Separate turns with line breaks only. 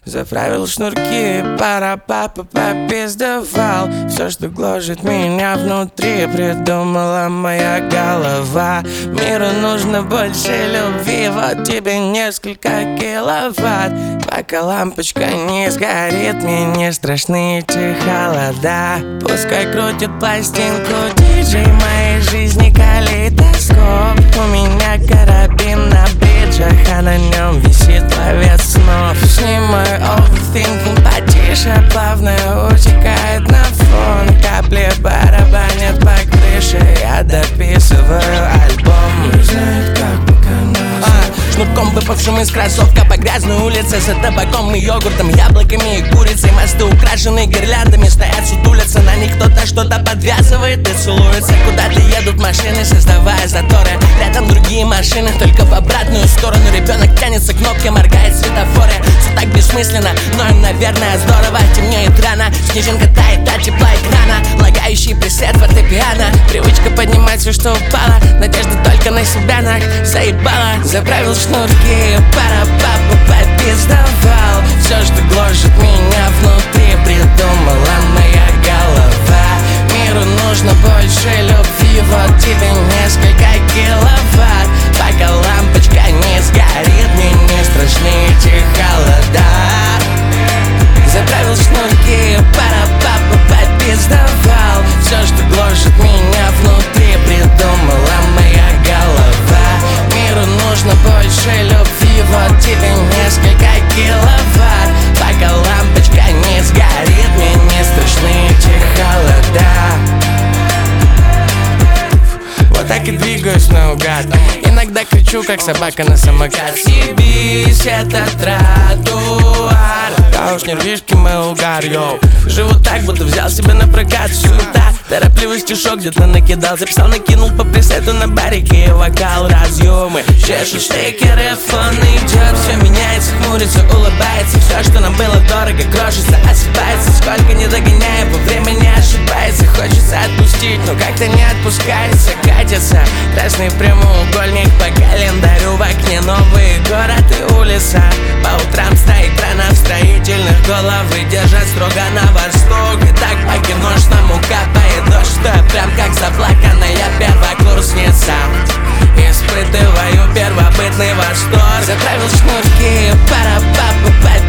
Заправил шнурки, пара-папа попиздовал. Все, что гложет меня внутри, придумала моя голова. Миру нужно больше любви, вот тебе несколько киловатт. Пока лампочка не сгорит, мне не страшны эти холода. Пускай крутит пластинку диджей, моей жизни калейдоскоп. У меня карабин на бриджах, а на нем висит ловец снов. С ним мой overthinking потише, плавно утекает на фон. Капли барабанят по крыше, я дописываю альбом. Не знает, как пока нас
шнурком, выпавшим из кроссовка по грязной улице, за табаком и йогуртом, яблоками и курицей. Мосты украшены гирляндами, стоят, сутулятся, на них кто-то что-то подвязывает и целуется. Куда-то едут машины, создавая заторы. Рядом другие машины, только в обратную сторону. Ребенок тянется к кнопке, моргает светофоры. Все так бессмысленно, но им, наверное, здорово. Темнеет рано, снежинка тает от тепла экрана. Лагающий пресет фортепиано, привычка поднимать все, что упало. Надежда только на себя, нах, заебала. Заправил шнурки, пара-папа попиздовал. Все, что гложет меня внутри, придумала моя голова. Миру нужно больше любви, вот тебе несколько киловатт. Пока лампочка не сгорит, мне не страшны эти холода. Заправил шнурки, пара-папа попиздовал. Все, что гложет меня внутри, придумала моя голова. Миру нужно больше любви, вот тебе несколько киловатт. Пока лампочка не сгорит, мне не страшны эти холода. Вот так и двигаюсь наугад, иногда кричу, как собака на самокат. Съебись, это тротуар. Да уж нервишки мы угар, йоу. Живу так, будто взял себе на прокат. Суета, торопливый стишок где-то накидал. Записал, накинул по пресету на барике. Вокал, разъемы, чешут штекеры, фон идет. Все меняется, хмурится, улыбается. Все, что нам было дорого, крошится, осыпается. Сколько не догоняем, во время не ошибается. Хочется отпустить, но как-то не отпускается. Катится красный прямоугольник по календарю. В окне новый город и улица. По утрам стоит крана в строительных, головы держат строго на восток. И так по киношному капает дождь, что прям как заплаканная первокурсница. Испытываю первобытный восторг. Заправил шнурки, пара-папа